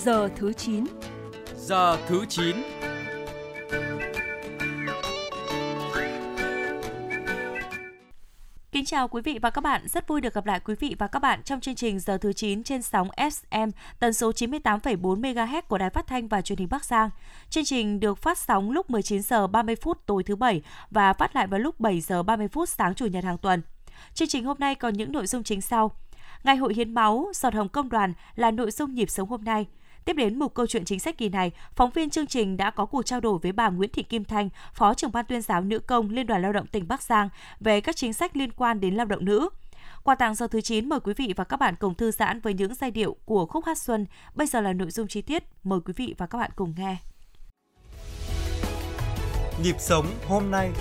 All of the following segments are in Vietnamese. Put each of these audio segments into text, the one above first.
Giờ thứ 9. Giờ thứ 9. Kính chào quý vị và các bạn, rất vui được gặp lại quý vị và các bạn trong chương trình Giờ thứ 9 trên sóng FM tần số 98,4 MHz của Đài Phát thanh và Truyền hình Bắc Giang. Chương trình được phát sóng lúc 19 giờ 30 phút tối thứ Bảy và phát lại vào lúc 7 giờ 30 phút sáng Chủ nhật hàng tuần. Chương trình hôm nay có những nội dung chính sau. Ngày hội hiến máu, giọt hồng công đoàn là nội dung nhịp sống hôm nay. Tiếp đến mục câu chuyện chính sách kỳ này, phóng viên chương trình đã có cuộc trao đổi với bà Nguyễn Thị Kim Thanh, Phó trưởng ban tuyên giáo nữ công Liên đoàn Lao động tỉnh Bắc Giang về các chính sách liên quan đến lao động nữ. Quà tặng giờ thứ 9 mời quý vị và các bạn cùng thư giãn với những giai điệu của khúc hát xuân. Bây giờ là nội dung chi tiết, mời quý vị và các bạn cùng nghe. Nhịp sống hôm nay.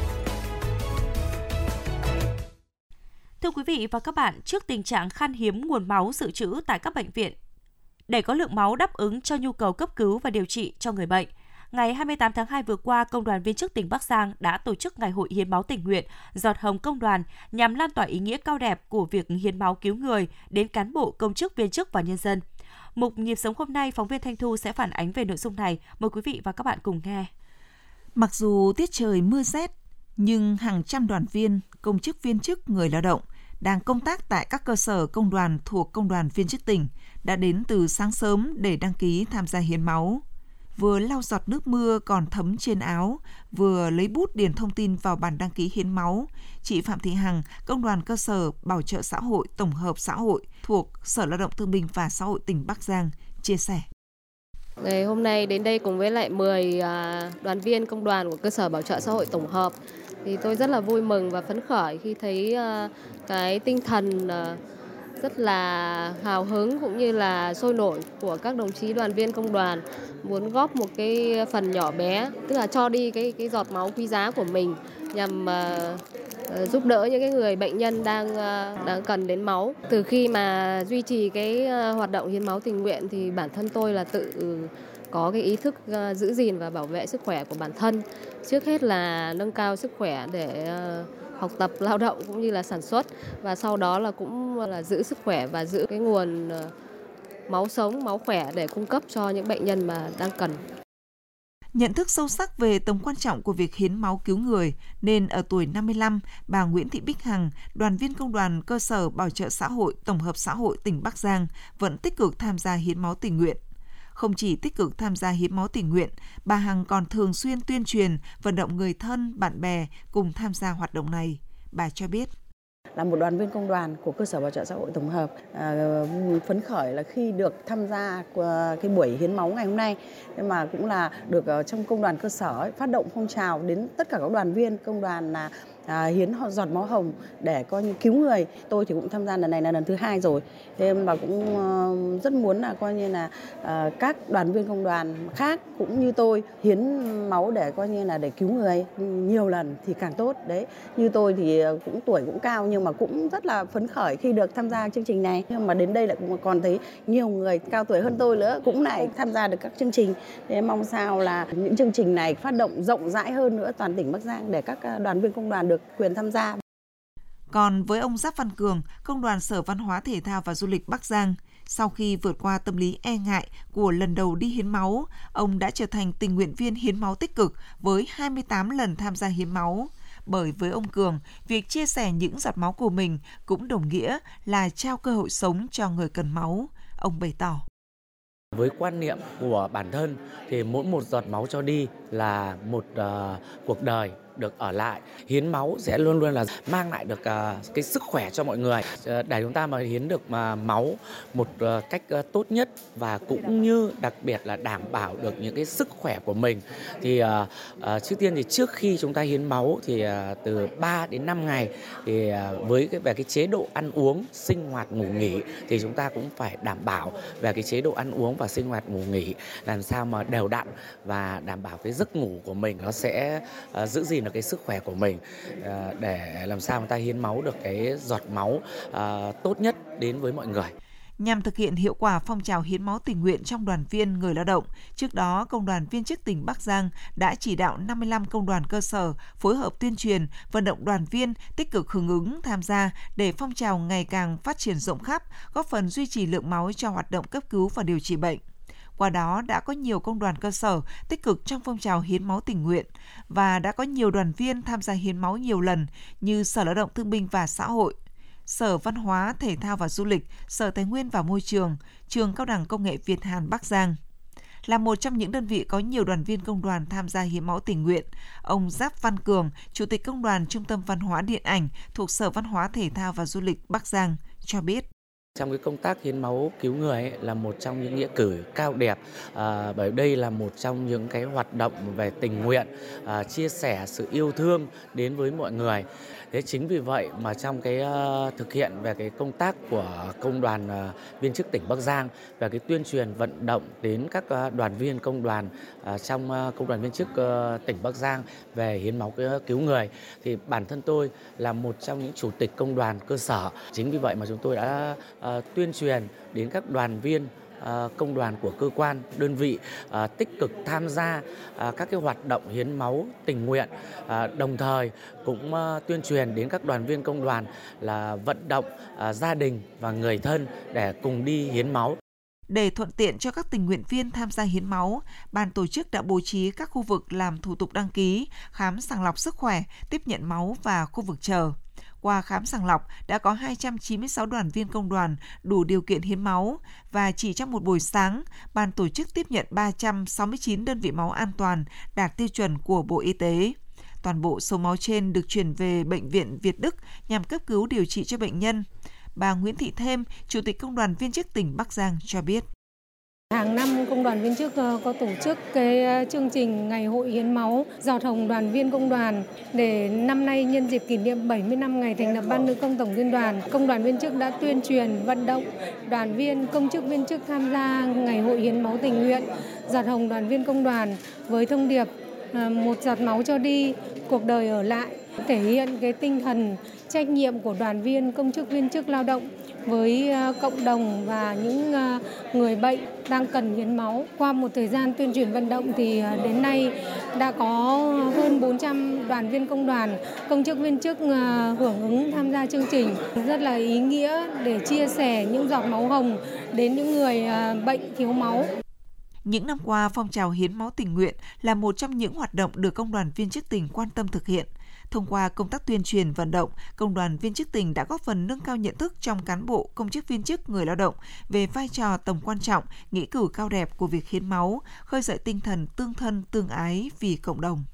Thưa quý vị và các bạn, trước tình trạng khan hiếm nguồn máu dự trữ tại các bệnh viện, để có lượng máu đáp ứng cho nhu cầu cấp cứu và điều trị cho người bệnh, ngày 28 tháng 2 vừa qua, Công đoàn Viên chức tỉnh Bắc Giang đã tổ chức Ngày hội hiến máu tình nguyện Giọt hồng công đoàn nhằm lan tỏa ý nghĩa cao đẹp của việc hiến máu cứu người đến cán bộ, công chức, viên chức và nhân dân. Mục Nhịp sống hôm nay, phóng viên Thanh Thu sẽ phản ánh về nội dung này. Mời quý vị và các bạn cùng nghe. Mặc dù tiết trời mưa rét, nhưng hàng trăm đoàn viên, công chức, viên chức, người lao động đang công tác tại các cơ sở công đoàn thuộc Công đoàn Viên chức tỉnh đã đến từ sáng sớm để đăng ký tham gia hiến máu. Vừa lau giọt nước mưa còn thấm trên áo, vừa lấy bút điền thông tin vào bản đăng ký hiến máu, chị Phạm Thị Hằng, Công đoàn cơ sở Bảo trợ xã hội tổng hợp xã hội thuộc Sở Lao động Thương binh và Xã hội tỉnh Bắc Giang chia sẻ. Ngày hôm nay đến đây cùng với lại 10 đoàn viên công đoàn của cơ sở Bảo trợ xã hội tổng hợp thì tôi rất là vui mừng và phấn khởi khi thấy cái tinh thần rất là hào hứng cũng như là sôi nổi của các đồng chí đoàn viên công đoàn muốn góp một cái phần nhỏ bé, tức là cho đi cái giọt máu quý giá của mình nhằm giúp đỡ những cái người bệnh nhân đang cần đến máu. Từ khi mà duy trì cái hoạt động hiến máu tình nguyện thì bản thân tôi là tự có cái ý thức giữ gìn và bảo vệ sức khỏe của bản thân. Trước hết là nâng cao sức khỏe để học tập, lao động cũng như là sản xuất, và sau đó là cũng là giữ sức khỏe và giữ cái nguồn máu sống, máu khỏe để cung cấp cho những bệnh nhân mà đang cần. Nhận thức sâu sắc về tầm quan trọng của việc hiến máu cứu người nên ở tuổi 55, bà Nguyễn Thị Bích Hằng, đoàn viên công đoàn cơ sở Bảo trợ xã hội tổng hợp xã hội tỉnh Bắc Giang vẫn tích cực tham gia hiến máu tình nguyện. Không chỉ tích cực tham gia hiến máu tình nguyện, bà Hằng còn thường xuyên tuyên truyền, vận động người thân, bạn bè cùng tham gia hoạt động này. Bà cho biết. Là một đoàn viên công đoàn của cơ sở Bảo trợ xã hội tổng hợp, phấn khởi là khi được tham gia cái buổi hiến máu ngày hôm nay, nhưng mà cũng là được trong công đoàn cơ sở phát động phong trào đến tất cả các đoàn viên công đoàn là hiến giọt máu hồng để coi như cứu người. Tôi thì cũng tham gia lần này là lần thứ 2 rồi, và cũng rất muốn là coi như là các đoàn viên công đoàn khác cũng như tôi hiến máu để coi như là để cứu người nhiều lần thì càng tốt. Đấy, như tôi thì cũng tuổi cũng cao nhưng mà cũng rất là phấn khởi khi được tham gia chương trình này. Nhưng mà đến đây lại cũng còn thấy nhiều người cao tuổi hơn tôi nữa cũng lại tham gia được các chương trình. Thế mong sao là những chương trình này phát động rộng rãi hơn nữa toàn tỉnh Bắc Giang để các đoàn viên công đoàn được quyền tham gia. Còn với ông Giáp Văn Cường, Công đoàn Sở Văn hóa Thể thao và Du lịch Bắc Giang, sau khi vượt qua tâm lý e ngại của lần đầu đi hiến máu, ông đã trở thành tình nguyện viên hiến máu tích cực với 28 lần tham gia hiến máu. Bởi với ông Cường, việc chia sẻ những giọt máu của mình cũng đồng nghĩa là trao cơ hội sống cho người cần máu. Ông bày tỏ. Với quan niệm của bản thân thì mỗi một giọt máu cho đi là một cuộc đời được ở lại. Hiến máu sẽ luôn luôn là mang lại được cái sức khỏe cho mọi người. Để chúng ta mà hiến được máu một cách tốt nhất và cũng như đặc biệt là đảm bảo được những cái sức khỏe của mình thì trước tiên thì trước khi chúng ta hiến máu thì từ 3 đến 5 ngày thì với về cái chế độ ăn uống, sinh hoạt, ngủ nghỉ thì chúng ta cũng phải đảm bảo về cái chế độ ăn uống và sinh hoạt ngủ nghỉ làm sao mà đều đặn và đảm bảo cái giấc ngủ của mình nó sẽ giữ gìn được cái sức khỏe của mình để làm sao người ta hiến máu được cái giọt máu tốt nhất đến với mọi người. Nhằm thực hiện hiệu quả phong trào hiến máu tình nguyện trong đoàn viên người lao động, trước đó Công đoàn Viên chức tỉnh Bắc Giang đã chỉ đạo 55 công đoàn cơ sở phối hợp tuyên truyền, vận động đoàn viên tích cực hưởng ứng tham gia để phong trào ngày càng phát triển rộng khắp, góp phần duy trì lượng máu cho hoạt động cấp cứu và điều trị bệnh. Qua đó đã có nhiều công đoàn cơ sở tích cực trong phong trào hiến máu tình nguyện và đã có nhiều đoàn viên tham gia hiến máu nhiều lần như Sở Lao động Thương binh và Xã hội, Sở Văn hóa, Thể thao và Du lịch, Sở Tài nguyên và Môi trường, Trường Cao đẳng Công nghệ Việt Hàn Bắc Giang. Là một trong những đơn vị có nhiều đoàn viên công đoàn tham gia hiến máu tình nguyện, ông Giáp Văn Cường, Chủ tịch Công đoàn Trung tâm Văn hóa Điện ảnh thuộc Sở Văn hóa Thể thao và Du lịch Bắc Giang cho biết. Trong cái công tác hiến máu cứu người ấy, là một trong những nghĩa cử cao đẹp, bởi đây là một trong những cái hoạt động về tình nguyện, chia sẻ sự yêu thương đến với mọi người. Thế chính vì vậy mà trong cái thực hiện về cái công tác của công đoàn viên chức tỉnh Bắc Giang và cái tuyên truyền vận động đến các đoàn viên công đoàn trong công đoàn viên chức tỉnh Bắc Giang về hiến máu cứu người, thì bản thân tôi là một trong những chủ tịch công đoàn cơ sở. Chính vì vậy mà chúng tôi đã tuyên truyền đến các đoàn viên công đoàn của cơ quan, đơn vị tích cực tham gia các cái hoạt động hiến máu tình nguyện, đồng thời cũng tuyên truyền đến các đoàn viên công đoàn là vận động gia đình và người thân để cùng đi hiến máu. Để thuận tiện cho các tình nguyện viên tham gia hiến máu, ban tổ chức đã bố trí các khu vực làm thủ tục đăng ký, khám sàng lọc sức khỏe, tiếp nhận máu và khu vực chờ. Qua khám sàng lọc, đã có 296 đoàn viên công đoàn đủ điều kiện hiến máu và chỉ trong một buổi sáng, ban tổ chức tiếp nhận 369 đơn vị máu an toàn đạt tiêu chuẩn của Bộ Y tế. Toàn bộ số máu trên được chuyển về Bệnh viện Việt Đức nhằm cấp cứu điều trị cho bệnh nhân. Bà Nguyễn Thị Thêm, Chủ tịch Công đoàn viên chức tỉnh Bắc Giang cho biết. Hàng năm công đoàn viên chức có tổ chức cái chương trình Ngày hội hiến máu giọt hồng đoàn viên công đoàn, để năm nay nhân dịp kỷ niệm 70 năm ngày thành lập Ban Nữ công Tổng Liên đoàn, công đoàn viên chức đã tuyên truyền vận động đoàn viên công chức viên chức tham gia Ngày hội hiến máu tình nguyện giọt hồng đoàn viên công đoàn với thông điệp một giọt máu cho đi, cuộc đời ở lại, thể hiện cái tinh thần trách nhiệm của đoàn viên công chức viên chức lao động với cộng đồng và những người bệnh đang cần hiến máu. Qua một thời gian tuyên truyền vận động thì đến nay đã có hơn 400 đoàn viên công đoàn, công chức viên chức hưởng ứng tham gia chương trình. Rất là ý nghĩa để chia sẻ những giọt máu hồng đến những người bệnh thiếu máu. Những năm qua, phong trào hiến máu tình nguyện là một trong những hoạt động được công đoàn viên chức tỉnh quan tâm thực hiện. Thông qua công tác tuyên truyền vận động, công đoàn viên chức tỉnh đã góp phần nâng cao nhận thức trong cán bộ, công chức viên chức, người lao động về vai trò tầm quan trọng, nghĩa cử cao đẹp của việc hiến máu, khơi dậy tinh thần tương thân tương ái vì cộng đồng.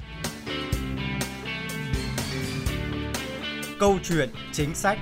Câu chuyện chính sách.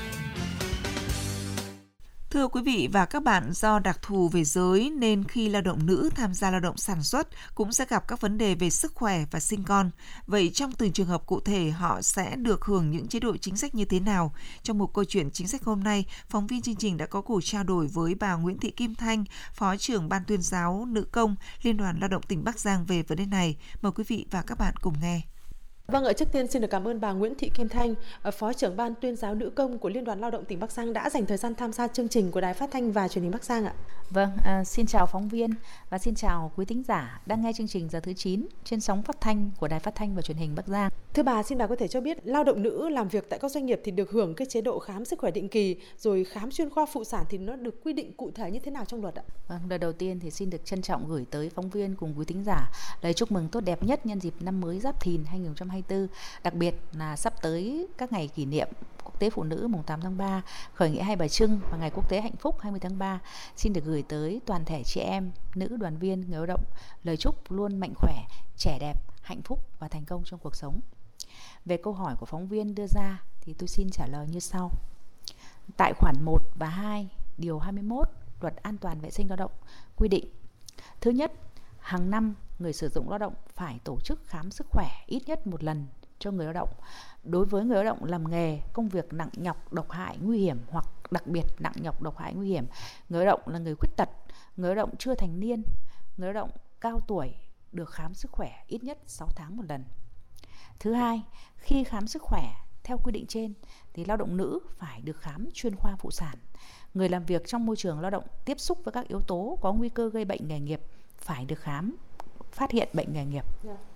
Thưa quý vị và các bạn, do đặc thù về giới nên khi lao động nữ tham gia lao động sản xuất cũng sẽ gặp các vấn đề về sức khỏe và sinh con. Vậy trong từng trường hợp cụ thể họ sẽ được hưởng những chế độ chính sách như thế nào? Trong một câu chuyện chính sách hôm nay, phóng viên chương trình đã có cuộc trao đổi với bà Nguyễn Thị Kim Thanh, Phó trưởng Ban tuyên giáo Nữ công, Liên đoàn Lao động tỉnh Bắc Giang về vấn đề này. Mời quý vị và các bạn cùng nghe. Vâng ạ, trước tiên xin được cảm ơn bà Nguyễn Thị Kim Thanh, Phó trưởng Ban tuyên giáo Nữ công của Liên đoàn Lao động tỉnh Bắc Giang đã dành thời gian tham gia chương trình của Đài Phát thanh và Truyền hình Bắc Giang ạ. Vâng, xin chào phóng viên và xin chào quý thính giả đang nghe chương trình Giờ thứ 9 trên sóng phát thanh của Đài Phát thanh và Truyền hình Bắc Giang. Thưa bà, xin bà có thể cho biết lao động nữ làm việc tại các doanh nghiệp thì được hưởng cái chế độ khám sức khỏe định kỳ, rồi khám chuyên khoa phụ sản thì nó được quy định cụ thể như thế nào trong luật ạ? Vâng, lời đầu tiên thì xin được trân trọng gửi tới phóng viên cùng quý thính giả lời chúc mừng tốt đẹp nhất nhân dịp năm mới Giáp Thìn 2024, đặc biệt là sắp tới các ngày kỷ niệm Quốc tế Phụ nữ mùng 8 tháng 3, khởi nghĩa Hai Bà Trưng và ngày Quốc tế Hạnh phúc 20 tháng 3, xin được gửi tới toàn thể chị em, nữ đoàn viên, người lao động lời chúc luôn mạnh khỏe, trẻ đẹp, hạnh phúc và thành công trong cuộc sống. Về câu hỏi của phóng viên đưa ra thì tôi xin trả lời như sau. Tại khoản 1 và 2, điều 21 Luật An toàn vệ sinh lao động quy định: thứ nhất, hàng năm người sử dụng lao động phải tổ chức khám sức khỏe ít nhất một lần cho người lao động. Đối với người lao động làm nghề, công việc nặng nhọc, độc hại, nguy hiểm hoặc đặc biệt nặng nhọc, độc hại, nguy hiểm, người lao động là người khuyết tật, người lao động chưa thành niên, người lao động cao tuổi được khám sức khỏe ít nhất 6 tháng một lần. Thứ hai, khi khám sức khỏe theo quy định trên thì lao động nữ phải được khám chuyên khoa phụ sản. Người làm việc trong môi trường lao động tiếp xúc với các yếu tố có nguy cơ gây bệnh nghề nghiệp phải được khám phát hiện bệnh nghề nghiệp.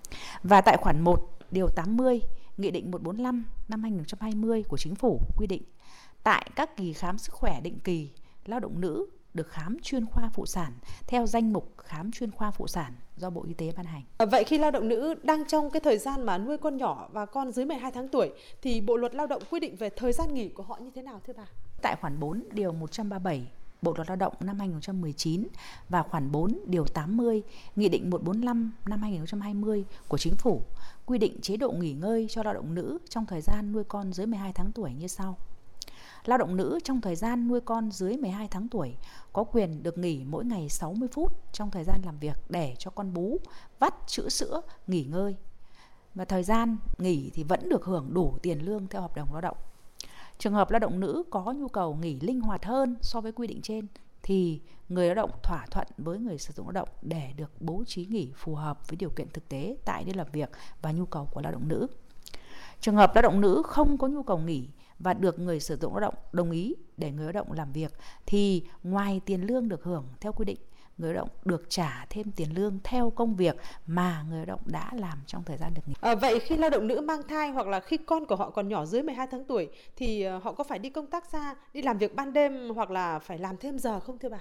Và tại khoản 1, điều 80, Nghị định 145 năm 2020 của Chính phủ quy định tại các kỳ khám sức khỏe định kỳ, lao động nữ được khám chuyên khoa phụ sản theo danh mục khám chuyên khoa phụ sản do Bộ Y tế ban hành. Vậy khi lao động nữ đang trong cái thời gian mà nuôi con nhỏ và con dưới 12 tháng tuổi thì Bộ luật Lao động quy định về thời gian nghỉ của họ như thế nào thưa bà? Tại khoản 4 điều 137 Bộ luật Lao động năm 2019 và khoản 4 điều 80 Nghị định 145 năm 2020 của Chính phủ quy định chế độ nghỉ ngơi cho lao động nữ trong thời gian nuôi con dưới 12 tháng tuổi như sau. Lao động nữ trong thời gian nuôi con dưới 12 tháng tuổi có quyền được nghỉ mỗi ngày 60 phút trong thời gian làm việc để cho con bú, vắt, chữa sữa, nghỉ ngơi. Và thời gian nghỉ thì vẫn được hưởng đủ tiền lương theo hợp đồng lao động. Trường hợp lao động nữ có nhu cầu nghỉ linh hoạt hơn so với quy định trên thì người lao động thỏa thuận với người sử dụng lao động để được bố trí nghỉ phù hợp với điều kiện thực tế tại nơi làm việc và nhu cầu của lao động nữ. Trường hợp lao động nữ không có nhu cầu nghỉ và được người sử dụng lao động đồng ý để người lao động làm việc thì ngoài tiền lương được hưởng theo quy định, người lao động được trả thêm tiền lương theo công việc mà người lao động đã làm trong thời gian được nghỉ. Vậy khi lao động nữ mang thai hoặc là khi con của họ còn nhỏ dưới 12 tháng tuổi thì họ có phải đi công tác xa, đi làm việc ban đêm hoặc là phải làm thêm giờ không thưa bà?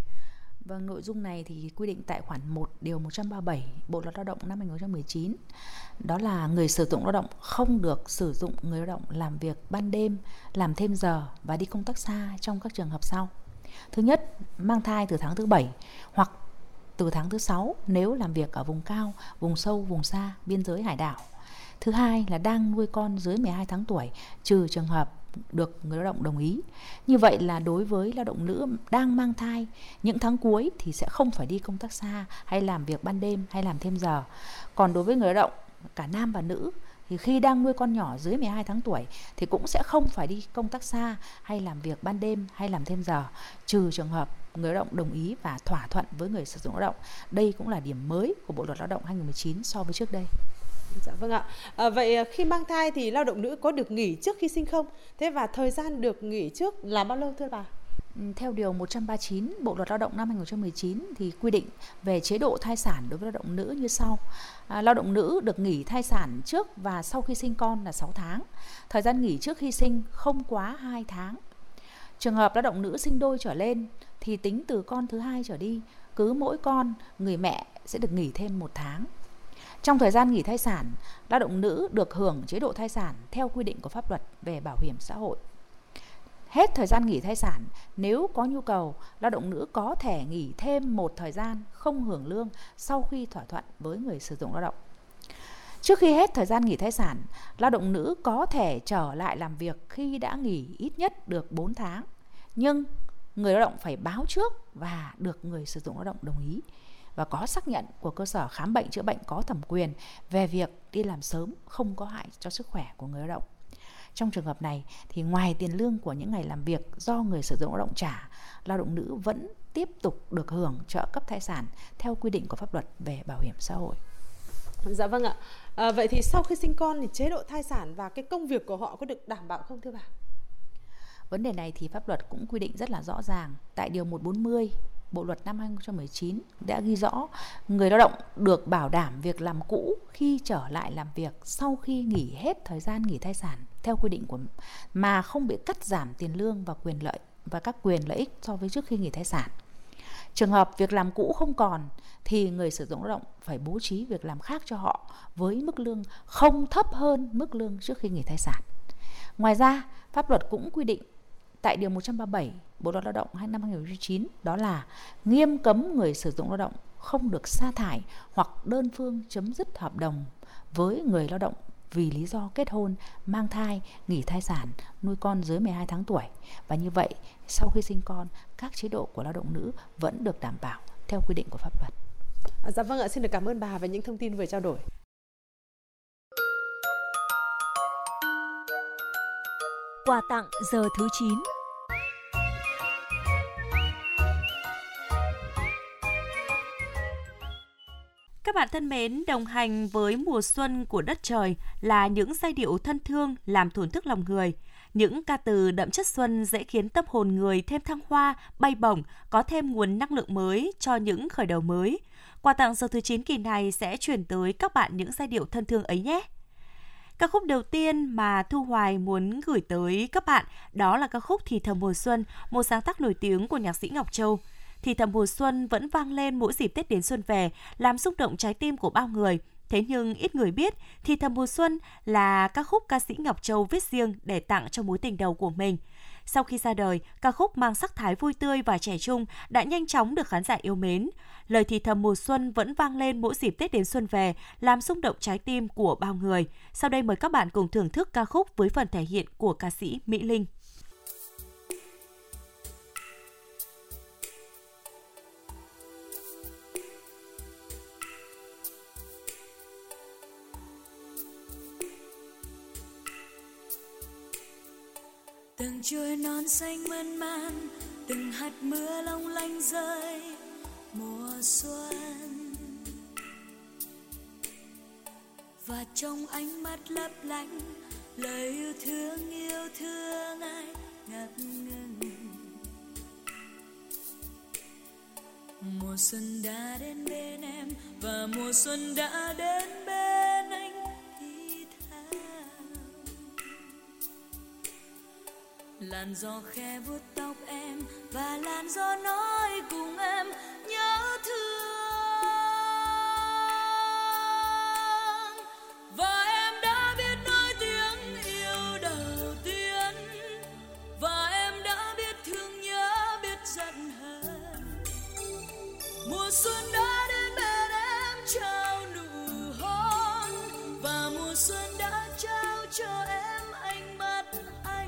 Vâng, nội dung này thì quy định tại khoản 1 điều 137 Bộ luật Lao động năm 2019. Đó là người sử dụng lao động không được sử dụng người lao động làm việc ban đêm, làm thêm giờ và đi công tác xa trong các trường hợp sau. Thứ nhất, mang thai từ tháng thứ 7 hoặc từ tháng thứ 6 nếu làm việc ở vùng cao, vùng sâu, vùng xa, biên giới hải đảo. Thứ hai là đang nuôi con dưới 12 tháng tuổi, trừ trường hợp được người lao động đồng ý. Như vậy là đối với lao động nữ đang mang thai, những tháng cuối thì sẽ không phải đi công tác xa hay làm việc ban đêm hay làm thêm giờ. Còn đối với người lao động cả nam và nữ thì khi đang nuôi con nhỏ dưới 12 tháng tuổi thì cũng sẽ không phải đi công tác xa hay làm việc ban đêm hay làm thêm giờ, trừ trường hợp người lao động đồng ý và thỏa thuận với người sử dụng lao động. Đây cũng là điểm mới của Bộ luật Lao động 2019 so với trước đây. Dạ vâng ạ. Vậy khi mang thai thì lao động nữ có được nghỉ trước khi sinh không? Thế và thời gian được nghỉ trước là bao lâu thưa bà? Theo điều 139 Bộ luật Lao động năm 2019 thì quy định về chế độ thai sản đối với lao động nữ như sau. Lao động nữ được nghỉ thai sản trước và sau khi sinh con là 6 tháng. Thời gian nghỉ trước khi sinh không quá 2 tháng. Trường hợp lao động nữ sinh đôi trở lên thì tính từ con thứ 2 trở đi, cứ mỗi con người mẹ sẽ được nghỉ thêm 1 tháng. Trong thời gian nghỉ thai sản, lao động nữ được hưởng chế độ thai sản theo quy định của pháp luật về bảo hiểm xã hội. Hết thời gian nghỉ thai sản, nếu có nhu cầu, lao động nữ có thể nghỉ thêm một thời gian không hưởng lương sau khi thỏa thuận với người sử dụng lao động. Trước khi hết thời gian nghỉ thai sản, lao động nữ có thể trở lại làm việc khi đã nghỉ ít nhất được 4 tháng. Nhưng người lao động phải báo trước và được người sử dụng lao động đồng ý và có xác nhận của cơ sở khám bệnh chữa bệnh có thẩm quyền về việc đi làm sớm không có hại cho sức khỏe của người lao động. Trong trường hợp này thì ngoài tiền lương của những ngày làm việc do người sử dụng lao động trả, lao động nữ vẫn tiếp tục được hưởng trợ cấp thai sản theo quy định của pháp luật về bảo hiểm xã hội. Dạ vâng ạ. Vậy thì sau khi sinh con thì chế độ thai sản và cái công việc của họ có được đảm bảo không thưa bà? Vấn đề này thì pháp luật cũng quy định rất là rõ ràng. Tại điều 140 Bộ luật năm 2019 đã ghi rõ người lao động được bảo đảm việc làm cũ khi trở lại làm việc sau khi nghỉ hết thời gian nghỉ thai sản theo quy định của mà không bị cắt giảm tiền lương và quyền lợi và các quyền lợi ích so với trước khi nghỉ thai sản. Trường hợp việc làm cũ không còn thì người sử dụng lao động phải bố trí việc làm khác cho họ với mức lương không thấp hơn mức lương trước khi nghỉ thai sản. Ngoài ra, pháp luật cũng quy định tại điều 137 Bộ luật Lao động năm 2009 đó là nghiêm cấm người sử dụng lao động không được sa thải hoặc đơn phương chấm dứt hợp đồng với người lao động vì lý do kết hôn, mang thai, nghỉ thai sản, nuôi con dưới 12 tháng tuổi. Và như vậy, sau khi sinh con, các chế độ của lao động nữ vẫn được đảm bảo theo quy định của pháp luật. Dạ vâng ạ, xin được cảm ơn bà về những thông tin vừa trao đổi. Quà tặng giờ thứ 9. Các bạn thân mến, đồng hành với mùa xuân của đất trời là những giai điệu thân thương làm thổn thức lòng người. Những ca từ đậm chất xuân dễ khiến tâm hồn người thêm thăng hoa, bay bổng, có thêm nguồn năng lượng mới cho những khởi đầu mới. Quà tặng giờ thứ 9 kỳ này sẽ chuyển tới các bạn những giai điệu thân thương ấy nhé. Ca khúc đầu tiên mà Thu Hoài muốn gửi tới các bạn đó là ca khúc Thì thầm mùa xuân, một sáng tác nổi tiếng của nhạc sĩ Ngọc Châu. Thì thầm mùa xuân vẫn vang lên mỗi dịp Tết đến xuân về, làm xúc động trái tim của bao người. Thế nhưng ít người biết, Thì thầm mùa xuân là ca khúc ca sĩ Ngọc Châu viết riêng để tặng cho mối tình đầu của mình. Sau khi ra đời, ca khúc mang sắc thái vui tươi và trẻ trung đã nhanh chóng được khán giả yêu mến. Lời thì thầm mùa xuân vẫn vang lên mỗi dịp Tết đến xuân về, làm xúc động trái tim của bao người. Sau đây mời các bạn cùng thưởng thức ca khúc với phần thể hiện của ca sĩ Mỹ Linh. Từng chuôi non xanh mơn man, từng hạt mưa long lanh rơi mùa xuân, và trong ánh mắt lấp lánh lời yêu thương ai ngập ngừng. Mùa xuân đã đến bên em và mùa xuân đã đến bên anh. Làn gió khẽ vuốt tóc em và làn gió nói cùng em nhớ thương. Và em đã biết nói tiếng yêu đầu tiên, và em đã biết thương nhớ, biết giận hờn. Mùa xuân đã đến bên em trao nụ hôn, và mùa xuân đã trao cho em ánh mắt anh.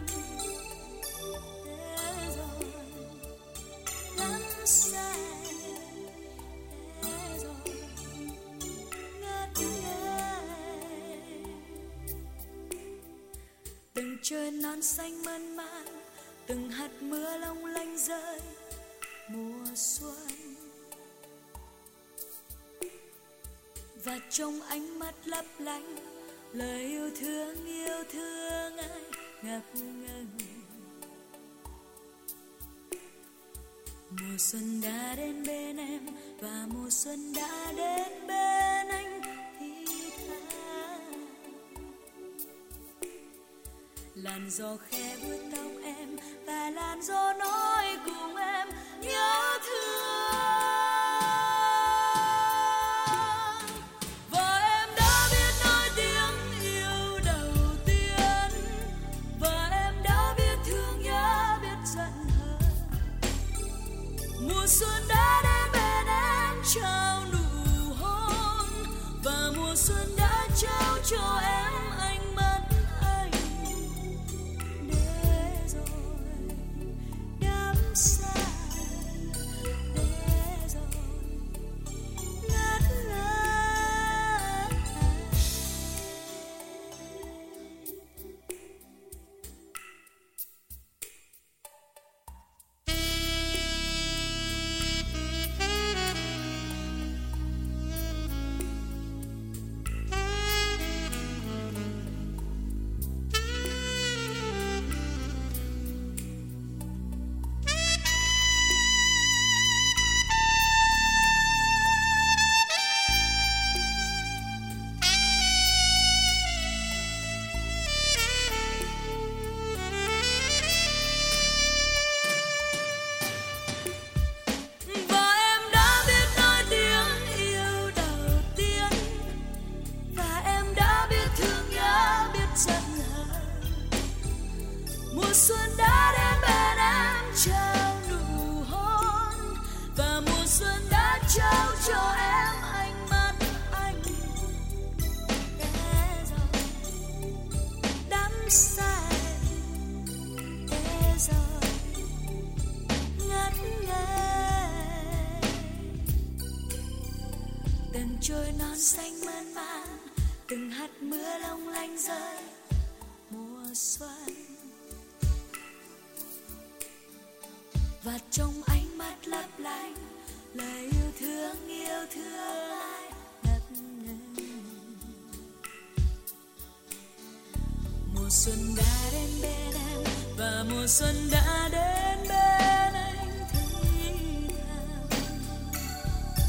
Từng trời non xanh mơn man, từng hạt mưa long lanh rơi mùa xuân, và trong ánh mắt lấp lánh lời yêu thương ai ngập ngừng. Mùa xuân đã đến bên em và mùa xuân đã đến bên anh thì tha. Làn gió khẽ vuốt tóc em và làn gió nói cùng em nhớ thương. Và em đã biết nói tiếng yêu đầu tiên, và em đã biết thương nhớ, biết giận hờn. Mùa xuân đã đến bên em trao nụ hôn, và mùa xuân đã trao cho em ánh mắt anh. Để rồi đắm say, để rồi ngất ngây. Xuân đã đến bên em trao nụ hôn, và mùa xuân đã trao cho em ánh mắt anh. Để rồi đắm say, để rồi ngất ngây. Từng trôi non xanh mơn man, từng hạt mưa long lanh rơi mùa xuân, và trong ánh mắt lấp lánh lời yêu thương ai ngập ngừng. Mùa xuân đã đến bên em và mùa xuân đã đến bên anh thì thầm.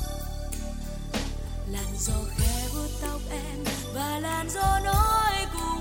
Làn gió khẽ vuốt tóc em và làn gió nói cùng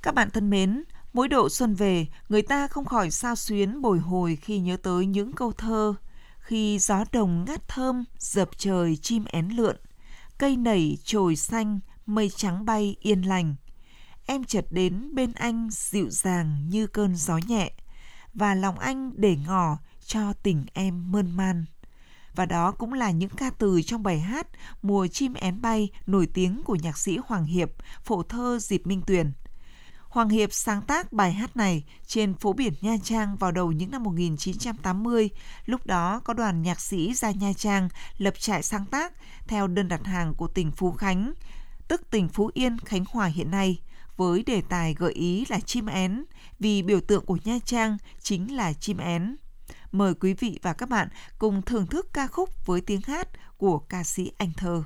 Các bạn thân mến, mỗi độ xuân về, người ta không khỏi xao xuyến bồi hồi khi nhớ tới những câu thơ. Khi gió đồng ngát thơm, dập trời chim én lượn, cây nảy chồi xanh, mây trắng bay yên lành. Em chợt đến bên anh dịu dàng như cơn gió nhẹ, và lòng anh để ngỏ cho tình em mơn man. Và đó cũng là những ca từ trong bài hát Mùa chim én bay nổi tiếng của nhạc sĩ Hoàng Hiệp, phổ thơ Diệp Minh Tuyền. Hoàng Hiệp sáng tác bài hát này trên phố biển Nha Trang vào đầu những năm 1980. Lúc đó có đoàn nhạc sĩ ra Nha Trang lập trại sáng tác theo đơn đặt hàng của tỉnh Phú Khánh, tức tỉnh Phú Yên, Khánh Hòa hiện nay, với đề tài gợi ý là chim én, vì biểu tượng của Nha Trang chính là chim én. Mời quý vị và các bạn cùng thưởng thức ca khúc với tiếng hát của ca sĩ Anh Thơ.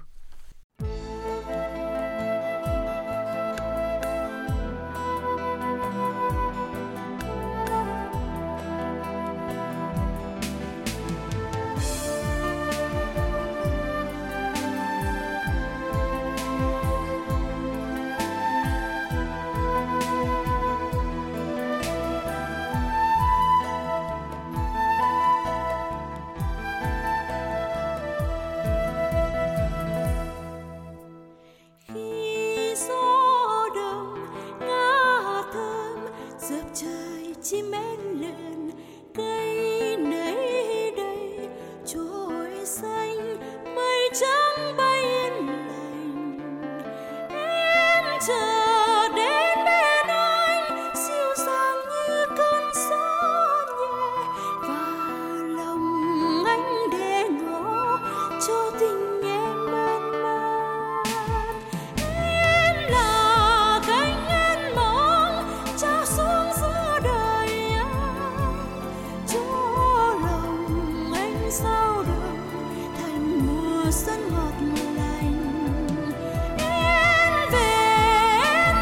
chim én lượn cây nấy đây trôi xanh mây trắng bay yên lành em chờ đến bên anh dịu dàng như cơn gió nhẹ và lòng anh để ngỏ cho tình em mơn man em là cánh én mong trao xuống giữa đời anh cho lòng anh sao động thành mùa xuân ngọt lành em về em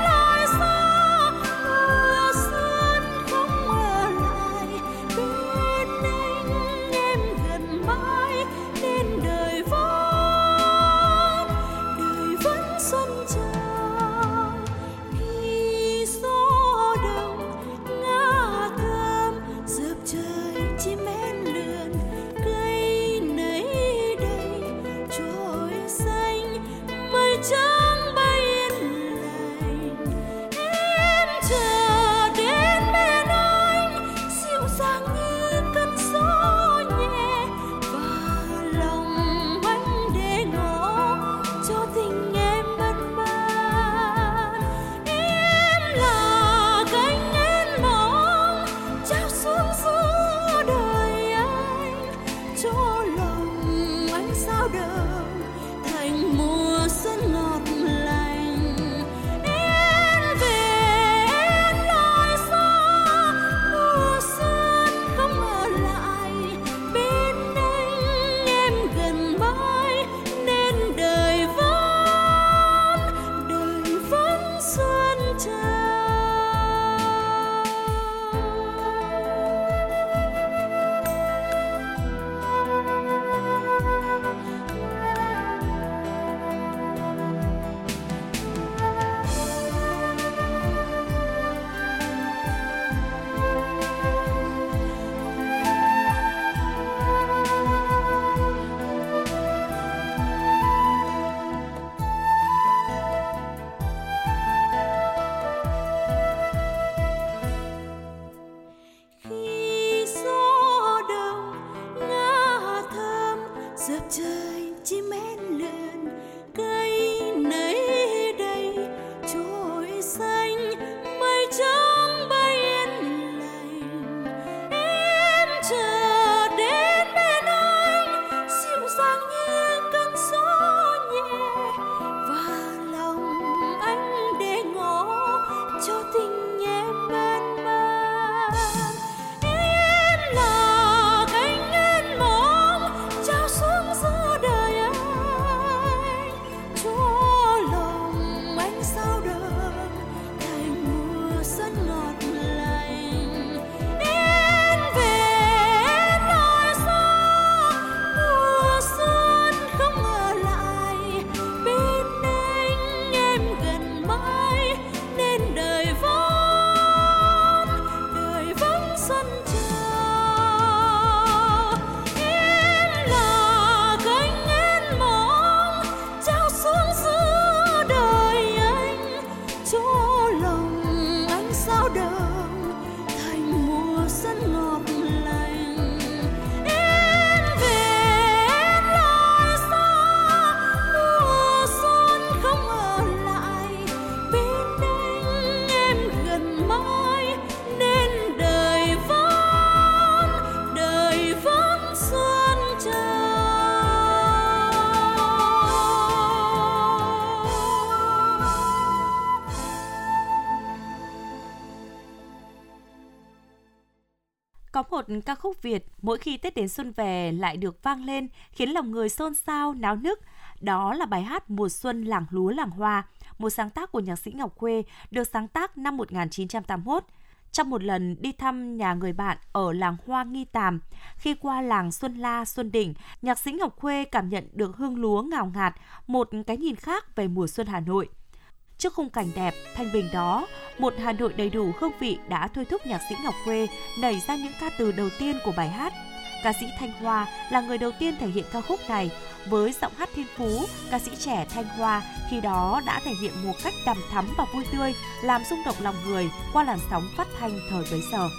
Có một ca khúc Việt mỗi khi Tết đến xuân về lại được vang lên khiến lòng người xôn xao, náo nức. Đó là bài hát Mùa xuân làng lúa làng hoa, một sáng tác của nhạc sĩ Ngọc Khuê, được sáng tác năm 1981. Trong một lần đi thăm nhà người bạn ở làng Hoa Nghi Tàm, khi qua làng Xuân La, Xuân Đỉnh, nhạc sĩ Ngọc Khuê cảm nhận được hương lúa ngào ngạt, một cái nhìn khác về mùa xuân Hà Nội. Trước khung cảnh đẹp, thanh bình đó, một Hà Nội đầy đủ hương vị đã thôi thúc nhạc sĩ Ngọc Khuê nảy ra những ca từ đầu tiên của bài hát. Ca sĩ Thanh Hoa là người đầu tiên thể hiện ca khúc này. Với giọng hát thiên phú, ca sĩ trẻ Thanh Hoa khi đó đã thể hiện một cách đằm thắm và vui tươi, làm rung động lòng người qua làn sóng phát thanh thời bấy giờ.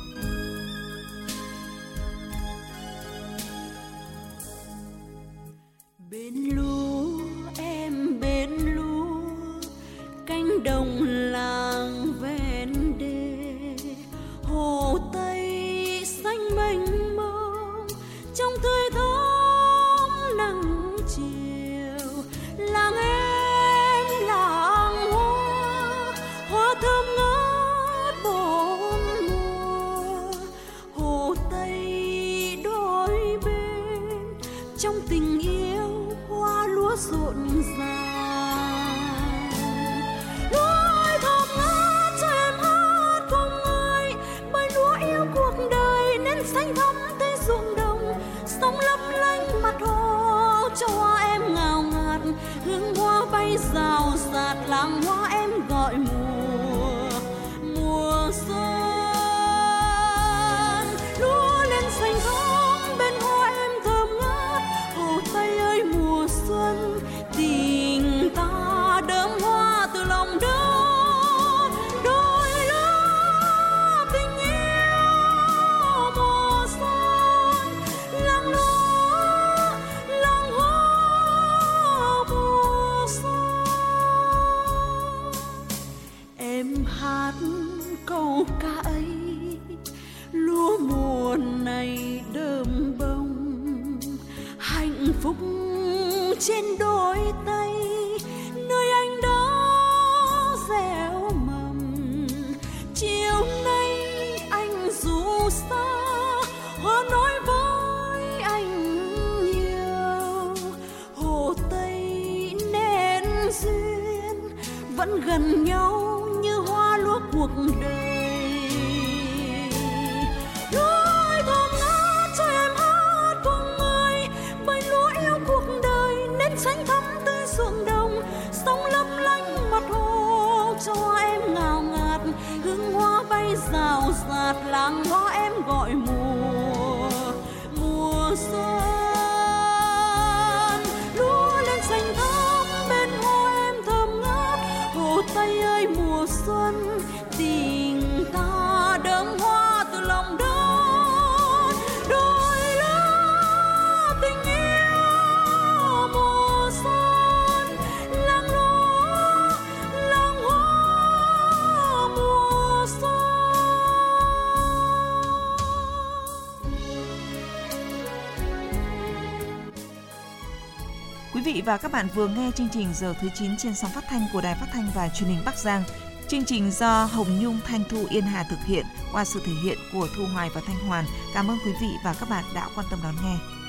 Bên lúa em bên lúa, cánh đồng làng ven đê, hồ Tây xanh mênh mông trong tươi thắm nắng chiều. Làng em làng hoa, hoa thơm ngát bốn mùa, hồ Tây đôi bên trong tình yêu hoa lúa rộn ràng. Lúa thơm ngát cho em hát cùng người, bởi lúa yêu cuộc đời nên xanh thắm tới ruộng đồng, sóng lấp lánh mặt hồ cho hoa em ngào ngạt, hương hoa bay rào rạt, làng hoa em gọi mùa mùa xuân. Lúa lên xanh thắm bên hoa em thơm ngát, hồ Tây ơi mùa xuân, tình ta đơm hoa từ lòng đất, đôi lá tình yêu mùa xuân, làng lúa làng hoa mùa xuân. Em hát câu ca ấy, lúa mùa này đơm bông, hạnh phúc trên đôi tay, nơi anh đã gieo mầm. Chiều nay anh dù xa, hoa nói với anh nhiều, hồ Tây nên duyên vẫn gần nhau như hoa lúa cuộc đời. Lúa thơm ngát cho em hát cùng người, bởi lúa yêu cuộc đời nên xanh thắm tươi ruộng đồng, sóng lấp lánh mặt hồ cho hoa em ngào ngạt, hương hoa bay rào rạt, làng hoa em gọi mùa mùa xuân. Lúa lên xanh thắm bên hoa em thơm ngát, hồ Tây ơi mùa xuân, tình ta đơm hoa từ lòng đất, đôi lá tình yêu mùa xuân, làng lúa làng hoa mùa xuân. Quý vị và các bạn vừa nghe chương trình Giờ thứ 9 trên sóng phát thanh của Đài Phát thanh và Truyền hình Bắc Giang. Chương trình do Hồng Nhung, Thanh Thu, Yên Hà thực hiện qua sự thể hiện của Thu Hoài và Thanh Hoàn. Cảm ơn quý vị và các bạn đã quan tâm đón nghe.